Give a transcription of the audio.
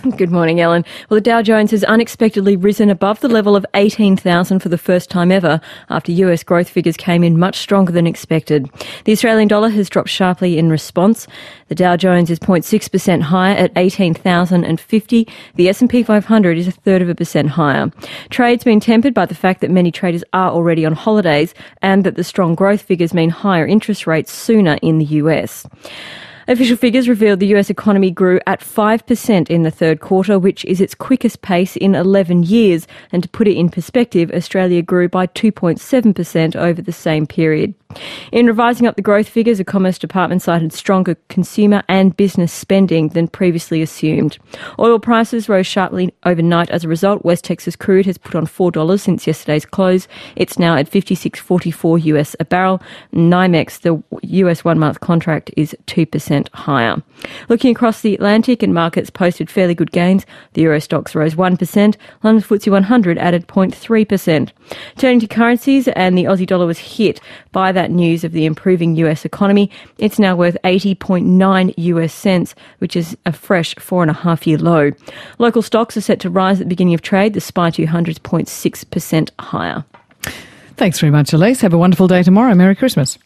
Good morning, Ellen. Well, the Dow Jones has unexpectedly risen above the level of 18,000 for the first time ever after US growth figures came in much stronger than expected. The Australian dollar has dropped sharply in response. The Dow Jones is 0.6% higher at 18,050. The S&P 500 is 1/3% higher. Trade's been tempered by the fact that many traders are already on holidays and that the strong growth figures mean higher interest rates sooner in the US. Official figures revealed the US economy grew at 5% in the third quarter, which is its quickest pace in 11 years. And to put it in perspective, Australia grew by 2.7% over the same period. In revising up the growth figures, the Commerce Department cited stronger consumer and business spending than previously assumed. Oil prices rose sharply overnight as a result. West Texas crude has put on $4 since yesterday's close. It's now at $56.44 US a barrel. NYMEX, the US 1-month contract, is 2% higher. Looking across the Atlantic, and markets posted fairly good gains. The Euro Stoxx rose 1%. London's FTSE 100 added 0.3%. Turning to currencies, and the Aussie dollar was hit by that news of the improving US economy. It's now worth 80.9 US cents, which is a fresh 4.5-year low. Local stocks are set to rise at the beginning of trade. The SPI 200 is 0.6% higher. Thanks very much, Elise. Have a wonderful day tomorrow. Merry Christmas.